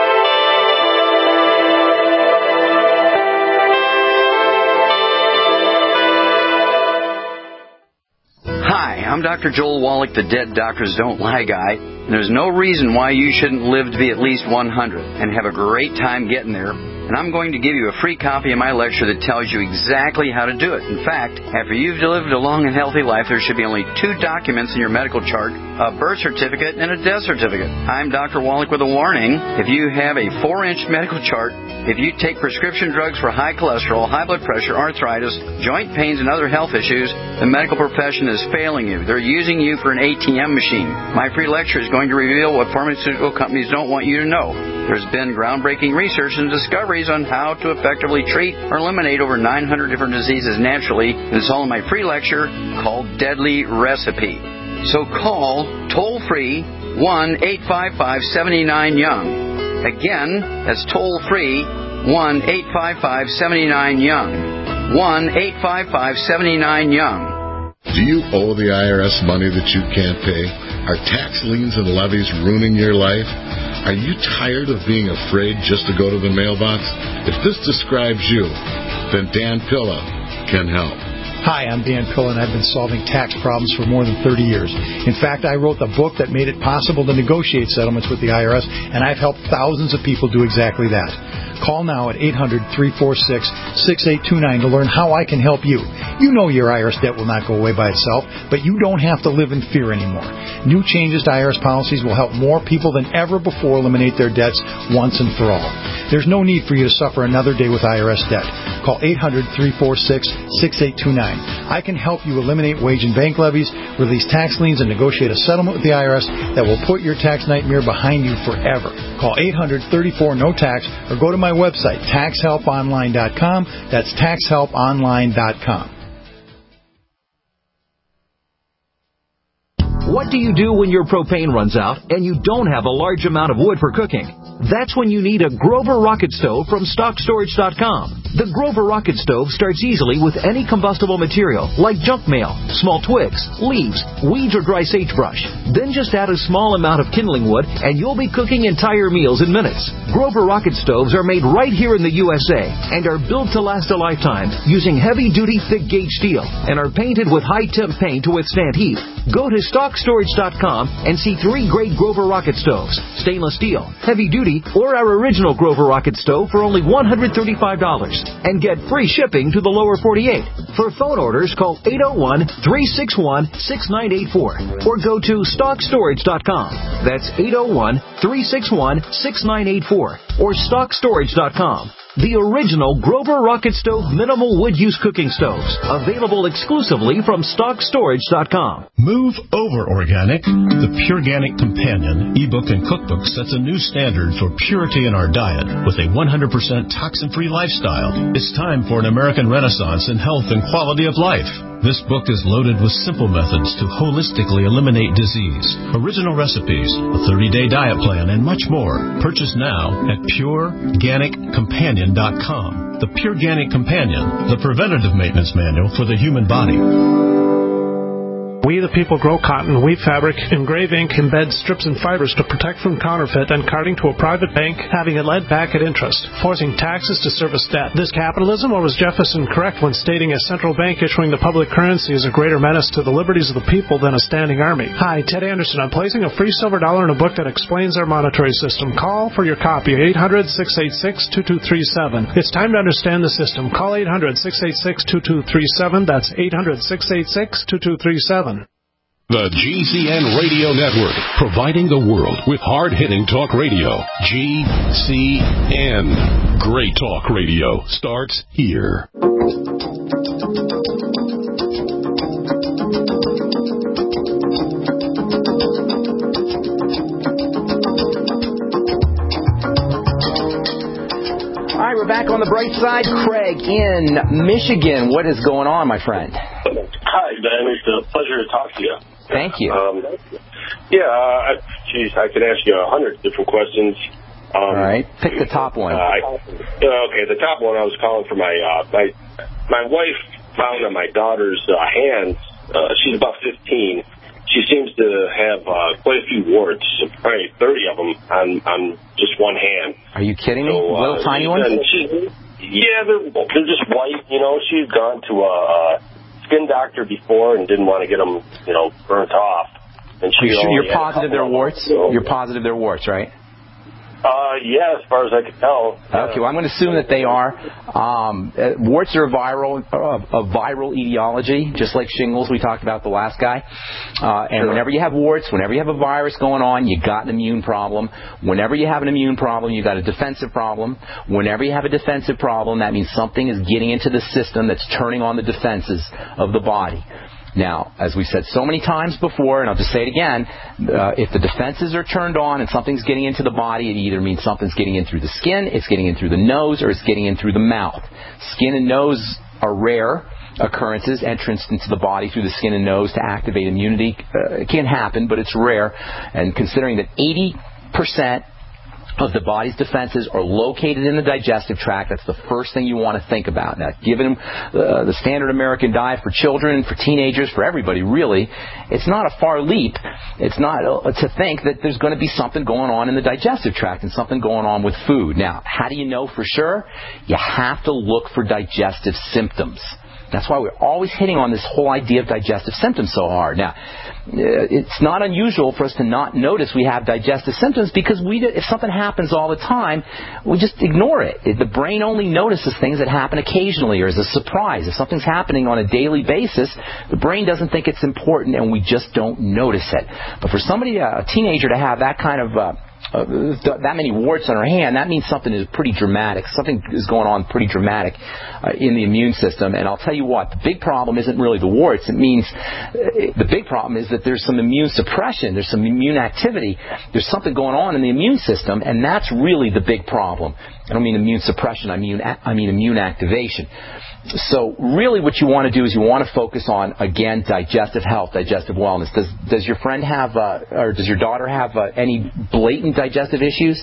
I'm Dr. Joel Wallach, the Dead Doctors Don't Lie guy. And there's no reason why you shouldn't live to be at least 100 and have a great time getting there. And I'm going to give you a free copy of my lecture that tells you exactly how to do it. In fact, after you've lived a long and healthy life, there should be only 2 documents in your medical chart, a birth certificate and a death certificate. I'm Dr. Wallach with a warning. If you have a 4-inch medical chart, if you take prescription drugs for high cholesterol, high blood pressure, arthritis, joint pains, and other health issues, the medical profession is failing you. They're using you for an ATM machine. My free lecture is going to reveal what pharmaceutical companies don't want you to know. There's been groundbreaking research and discoveries on how to effectively treat or eliminate over 900 different diseases naturally. And it's all in my free lecture called Deadly Recipe. So call toll-free 1-855-79-YOUNG. Again, that's toll-free 1-855-79-YOUNG. 1-855-79-YOUNG. Do you owe the IRS money that you can't pay? Are tax liens and levies ruining your life? Are you tired of being afraid just to go to the mailbox? If this describes you, then Dan Pilla can help. Hi, I'm Dan Pilla, and I've been solving tax problems for more than 30 years. In fact, I wrote the book that made it possible to negotiate settlements with the IRS, and I've helped thousands of people do exactly that. Call now at 800-346-6829 to learn how I can help you. You know your IRS debt will not go away by itself, but you don't have to live in fear anymore. New changes to IRS policies will help more people than ever before eliminate their debts once and for all. There's no need for you to suffer another day with IRS debt. Call 800-346-6829. I can help you eliminate wage and bank levies, release tax liens, and negotiate a settlement with the IRS that will put your tax nightmare behind you forever. Call 800-34-NO-TAX or go to my website, taxhelponline.com. That's taxhelponline.com. What do you do when your propane runs out and you don't have a large amount of wood for cooking? That's when you need a Grover Rocket Stove from StockStorage.com. The Grover Rocket Stove starts easily with any combustible material like junk mail, small twigs, leaves, weeds, or dry sagebrush. Then just add a small amount of kindling wood and you'll be cooking entire meals in minutes. Grover Rocket Stoves are made right here in the USA and are built to last a lifetime using heavy-duty thick-gauge steel and are painted with high-temp paint to withstand heat. Go to StockStorage.com and see 3 great Grover Rocket Stoves, stainless steel, heavy-duty, or our original Grover Rocket Stove for only $135 and get free shipping to the lower 48. For phone orders, call 801-361-6984 or go to StockStorage.com. That's 801-361-6984 or StockStorage.com. The original Grover Rocket Stove minimal wood use cooking stoves, available exclusively from StockStorage.com. Move over organic. The Pureganic Companion ebook and cookbook sets a new standard for purity in our diet with a 100% toxin-free lifestyle. It's time for an American renaissance in health and quality of life. This book is loaded with simple methods to holistically eliminate disease, original recipes, a 30-day diet plan, and much more. Purchase now at PureGanicCompanion.com. The Pureganic Companion, the preventative maintenance manual for the human body. We the people grow cotton, weave fabric, engrave ink, embed strips and fibers to protect from counterfeit and carting to a private bank, having it led back at interest, forcing taxes to service debt. This capitalism, or was Jefferson correct when stating a central bank issuing the public currency is a greater menace to the liberties of the people than a standing army? Hi, Ted Anderson. I'm placing a free silver dollar in a book that explains our monetary system. Call for your copy, 800-686-2237. It's time to understand the system. Call 800-686-2237. That's 800-686-2237. The GCN Radio Network, providing the world with hard-hitting talk radio. GCN. Great talk radio starts here. All right, we're back on the bright side. Craig in Michigan. What is going on, my friend? Hi, Ben. It's a pleasure to talk to you. Thank you. I could ask you 100 different questions. All right, pick the top one. Okay, the top one I was calling for my wife found on my daughter's hands. She's about 15. She seems to have quite a few warts, probably 30 of them on just one hand. Are you kidding me? Little tiny ones? Yeah, they're just white. You know, she's gone to a skin doctor before and didn't want to get them, burnt off. And you're positive they're warts? You're positive they're warts, right? Yeah, as far as I can tell. Okay, well, I'm going to assume that they are. Warts are a viral etiology, just like shingles we talked about the last guy. And whenever you have warts, whenever you have a virus going on, you got an immune problem. Whenever you have an immune problem, you got a defensive problem. Whenever you have a defensive problem, that means something is getting into the system that's turning on the defenses of the body. Now, as we said so many times before, and I'll just say it again, if the defenses are turned on and something's getting into the body, it either means something's getting in through the skin, it's getting in through the nose, or it's getting in through the mouth. Skin and nose are rare occurrences, entrance into the body through the skin and nose to activate immunity. It can happen, but it's rare. And considering that 80% of the body's defenses are located in the digestive tract, that's the first thing you want to think about. Now, given the standard American diet for children, for teenagers, for everybody, really, it's not a far leap. It's not to think that there's going to be something going on in the digestive tract and something going on with food. Now, how do you know for sure? You have to look for digestive symptoms. That's why we're always hitting on this whole idea of digestive symptoms so hard. Now, it's not unusual for us to not notice we have digestive symptoms because if something happens all the time, we just ignore it. The brain only notices things that happen occasionally or as a surprise. If something's happening on a daily basis, the brain doesn't think it's important and we just don't notice it. But for somebody, a teenager, to have that kind of that many warts on her hand, that means something is pretty dramatic. Something is going on pretty dramatic in the immune system. And I'll tell you what, the big problem isn't really the warts. It means the big problem is that there's some immune suppression, there's some immune activity, there's something going on in the immune system, and that's really the big problem. I don't mean immune suppression, I mean immune activation. So really what you want to do is you want to focus on, again, digestive health, digestive wellness. Does your friend have, or does your daughter have any blatant digestive issues?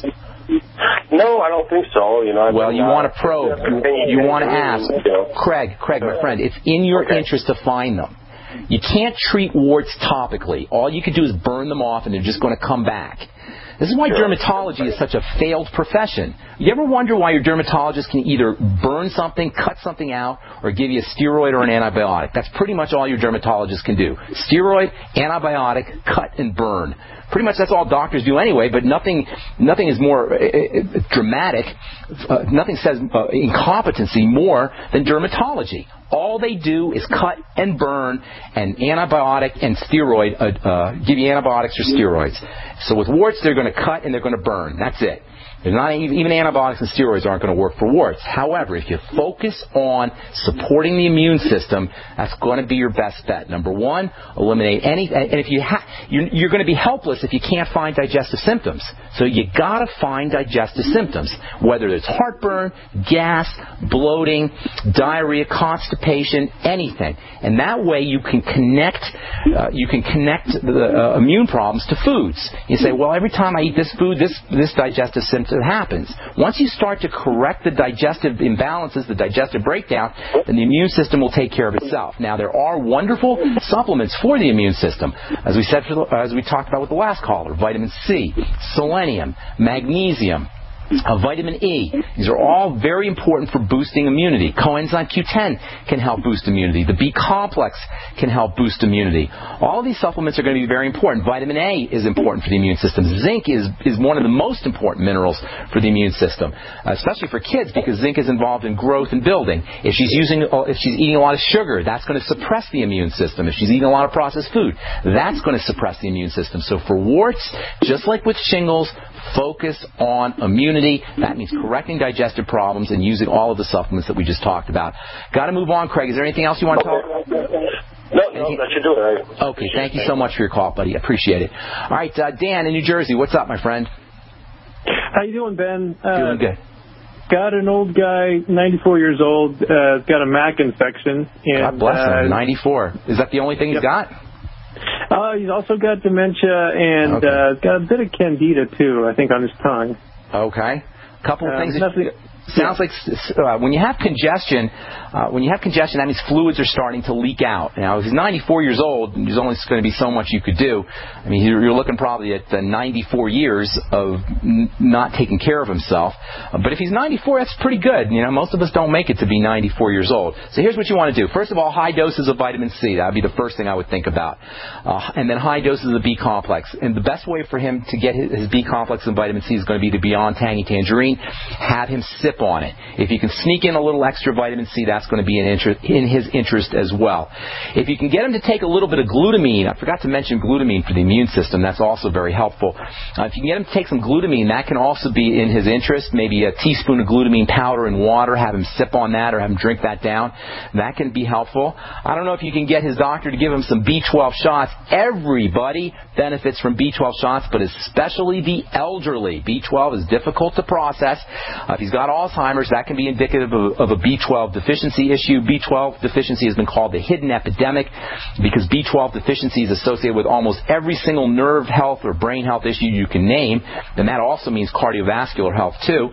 No, I don't think so. You want to probe. You want to ask. Craig, my friend, it's in your interest to find them. You can't treat warts topically. All you can do is burn them off and they're just going to come back. This is why dermatology is such a failed profession. You ever wonder why your dermatologist can either burn something, cut something out, or give you a steroid or an antibiotic? That's pretty much all your dermatologist can do. Steroid, antibiotic, cut, and burn. Pretty much that's all doctors do anyway, but nothing is more dramatic. Nothing says incompetency more than dermatology. All they do is cut and burn and antibiotic and steroid, give you antibiotics or steroids. So with warts, they're going to cut and they're going to burn. That's it. Even antibiotics and steroids aren't going to work for warts. However, if you focus on supporting the immune system, that's going to be your best bet. Number one, eliminate any. And if you're going to be helpless if you can't find digestive symptoms. So you got to find digestive symptoms, whether it's heartburn, gas, bloating, diarrhea, constipation, anything. And that way you can connect the immune problems to foods. You say, well, every time I eat this food, this digestive symptom happens. Once you start to correct the digestive imbalances, the digestive breakdown, then the immune system will take care of itself. Now, there are wonderful supplements for the immune system. As we talked about with the last caller, vitamin C, selenium, magnesium, vitamin E. These are all very important for boosting immunity. Coenzyme Q10 can help boost immunity. The B complex can help boost immunity. All of these supplements are going to be very important. Vitamin A is important for the immune system. Zinc is one of the most important minerals for the immune system, especially for kids because zinc is involved in growth and building. If she's eating a lot of sugar, that's going to suppress the immune system. If she's eating a lot of processed food, that's going to suppress the immune system. So for warts, just like with shingles, focus on immunity. That means correcting digestive problems and using all of the supplements that we just talked about. Got to move on, Craig. Is there anything else you want to talk about? No, that should do it. Okay, thank you so much for your call, buddy. I appreciate it. All right, Dan in New Jersey, what's up, my friend? How you doing, Ben? Doing good. Got an old guy, 94 years old, got a MAC infection. And, God bless him, 94. Is that the only thing he's got? He's also got dementia and got a bit of candida, too, I think, on his tongue. Okay. A couple of things. Sounds like when you have congestion, that means fluids are starting to leak out. Now, if he's 94 years old, there's only going to be so much you could do. I mean, you're looking probably at 94 years of not taking care of himself. But if he's 94, that's pretty good. You know, most of us don't make it to be 94 years old. So here's what you want to do. First of all, high doses of vitamin C. That would be the first thing I would think about. And then high doses of B complex. And the best way for him to get his B complex and vitamin C is going to be the Beyond Tangy Tangerine. Have him sip on it. If you can sneak in a little extra vitamin C, that's going to be in his interest as well. If you can get him to take a little bit of glutamine, I forgot to mention glutamine for the immune system, that's also very helpful. If you can get him to take some glutamine, that can also be in his interest. Maybe a teaspoon of glutamine powder in water, have him sip on that or have him drink that down. That can be helpful. I don't know if you can get his doctor to give him some B12 shots. Everybody benefits from B12 shots, but especially the elderly. B12 is difficult to process. If he's got Alzheimer's, that can be indicative of a B12 deficiency issue. B12 deficiency has been called the hidden epidemic because B12 deficiency is associated with almost every single nerve health or brain health issue you can name, and that also means cardiovascular health too.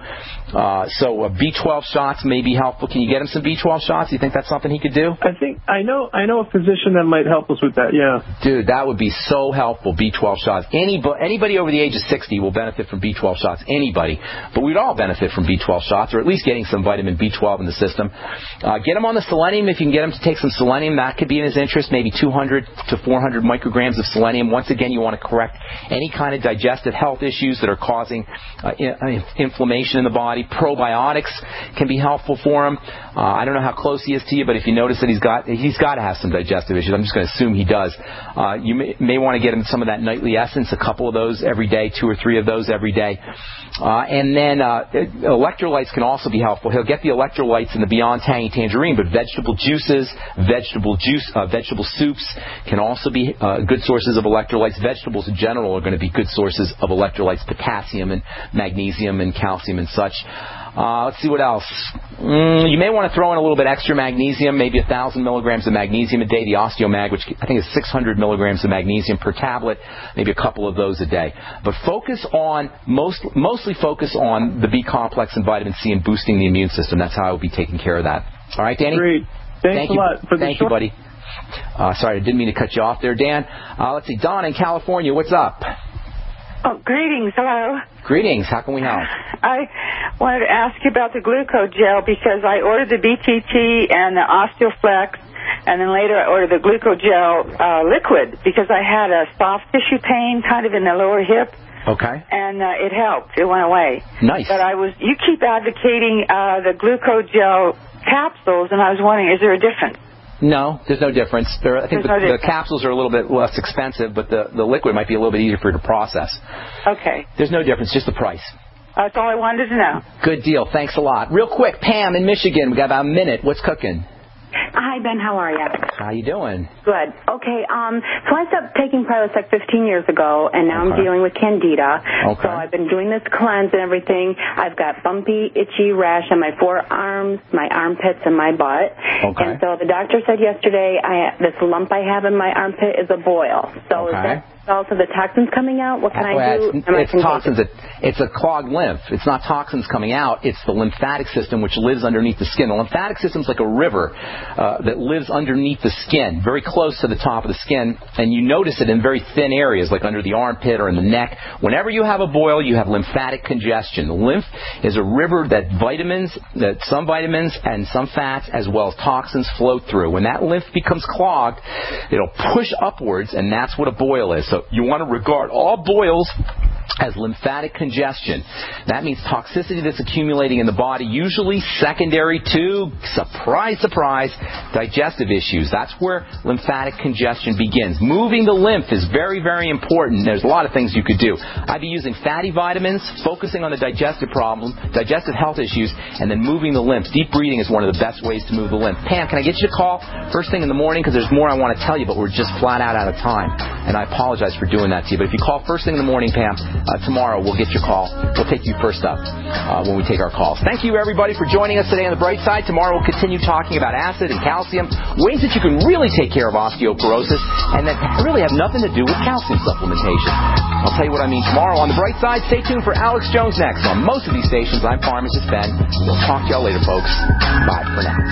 So B12 shots may be helpful. Can you get him some B12 shots? Do you think that's something he could do? I know a physician that might help us with that. Yeah. Dude, that would be so helpful. B12 shots. Anybody over the age of 60 will benefit from B12 shots. Anybody, but we'd all benefit from B12 shots, or at least getting some vitamin B12 in the system. Get him on the selenium. If you can get him to take some selenium, that could be in his interest. Maybe 200 to 400 micrograms of selenium. Once again, you want to correct any kind of digestive health issues that are causing inflammation in the body. Probiotics can be helpful for him. I don't know how close he is to you, but if you notice that he's got to have some digestive issues. I'm just going to assume he does. You may want to get him some of that nightly essence, a couple of those every day, 2 or 3 of those every day. And then electrolytes can also be helpful. He'll get the electrolytes in the Beyond Tangy Tangerine, but vegetable juices, vegetable soups can also be good sources of electrolytes. Vegetables in general are going to be good sources of electrolytes, potassium and magnesium and calcium and such. Let's see what else. You may want to throw in a little bit extra magnesium, maybe 1,000 milligrams of magnesium a day. The OsteoMag, which I think is 600 milligrams of magnesium per tablet, maybe a couple of those a day. But mostly focus on the B complex and vitamin C and boosting the immune system. That's how I would be taking care of that. All right, Danny? Great. Thanks a lot. Thank you, buddy. Sorry, I didn't mean to cut you off there, Dan. Let's see. Don in California, what's up? Oh, greetings. Hello. Greetings. How can we help? I wanted to ask you about the Glucogel because I ordered the BTT and the Osteoflex, and then later I ordered the Glucogel liquid because I had a soft tissue pain kind of in the lower hip. Okay. And it helped. It went away. Nice. But you keep advocating the Glucogel capsules, and I was wondering, is there a difference? No, there's no difference. I think the capsules are a little bit less expensive, but the liquid might be a little bit easier for you to process. Okay. There's no difference, just the price. That's all I wanted to know. Good deal. Thanks a lot. Real quick, Pam in Michigan. We got about a minute. What's cooking? Hi, Ben. How are you? How you doing? Good. Okay. So I stopped taking Prilosec 15 years ago, and now I'm dealing with Candida. Okay. So I've been doing this cleanse and everything. I've got bumpy, itchy rash on my forearms, my armpits, and my butt. Okay. And so the doctor said yesterday this lump I have in my armpit is a boil. So is that also the toxins coming out? What can I do? It's toxins. It's a clogged lymph. It's not toxins coming out. It's the lymphatic system which lives underneath the skin. The lymphatic system is like a river that lives underneath the skin, very close to the top of the skin, and you notice it in very thin areas, like under the armpit or in the neck. Whenever you have a boil, you have lymphatic congestion. The lymph is a river that some vitamins and some fats, as well as toxins, flow through. When that lymph becomes clogged, it'll push upwards, and that's what a boil is. So you want to regard all boils as lymphatic congestion. That means toxicity that's accumulating in the body, usually secondary to, surprise, surprise, digestive issues. That's where lymphatic congestion begins. Moving the lymph is very, very important. There's a lot of things you could do. I'd be using fatty vitamins, focusing on the digestive problem, digestive health issues, and then moving the lymph. Deep breathing is one of the best ways to move the lymph. Pam, can I get you to call first thing in the morning? Because there's more I want to tell you, but we're just flat out of time. And I apologize for doing that to you. But if you call first thing in the morning, Pam, tomorrow we'll get your call. We'll take you first up when we take our calls. Thank you, everybody, for joining us today on The Bright Side. Tomorrow we'll continue talking about acid and calcium, ways that you can really take care of osteoporosis, and that really have nothing to do with calcium supplementation. I'll tell you what I mean tomorrow on The Bright Side. Stay tuned for Alex Jones next. On most of these stations, I'm Pharmacist Ben. We'll talk to y'all later, folks. Bye for now.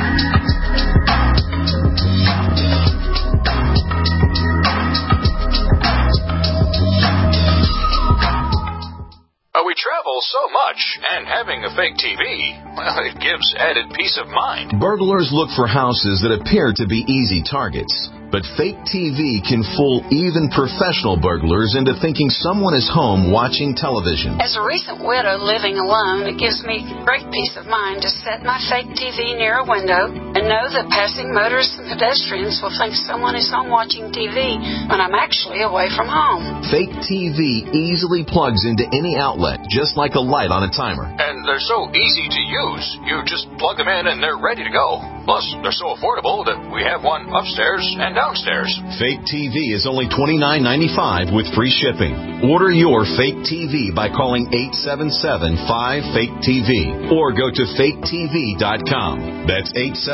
We travel so much, and having a fake TV, well, it gives added peace of mind. Burglars look for houses that appear to be easy targets. But fake TV can fool even professional burglars into thinking someone is home watching television. As a recent widow living alone, it gives me great peace of mind to set my fake TV near a window and know that passing motorists and pedestrians will think someone is home watching TV when I'm actually away from home. Fake TV easily plugs into any outlet, just like a light on a timer. And they're so easy to use. You just plug them in and they're ready to go. Plus, they're so affordable that we have one upstairs and downstairs. Fake TV is only $29.95 with free shipping. Order your fake TV by calling 877-5-FAKE-TV or go to faketv.com. That's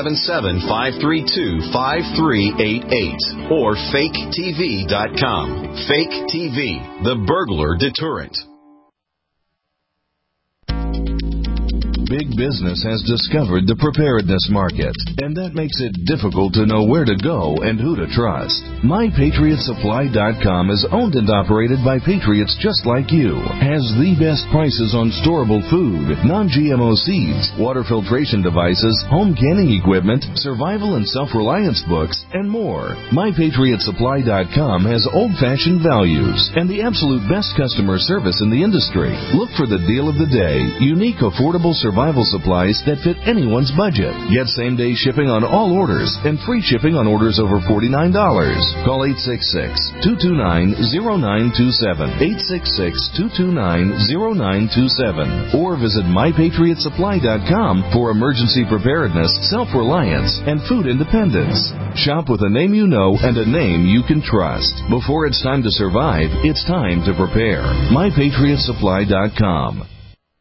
877-532-5388 or faketv.com. Fake TV, the burglar deterrent. Big business has discovered the preparedness market, and that makes it difficult to know where to go and who to trust. MyPatriotSupply.com is owned and operated by patriots just like you, has the best prices on storable food, non-GMO seeds, water filtration devices, home canning equipment, survival and self-reliance books, and more. MyPatriotSupply.com has old-fashioned values and the absolute best customer service in the industry. Look for the deal of the day, unique, affordable survival supplies that fit anyone's budget. Get same-day shipping on all orders and free shipping on orders over $49. Call 866-229-0927, 866-229-0927, or visit MyPatriotSupply.com for emergency preparedness, self-reliance, and food independence. Shop with a name you know and a name you can trust. Before it's time to survive, it's time to prepare. MyPatriotSupply.com.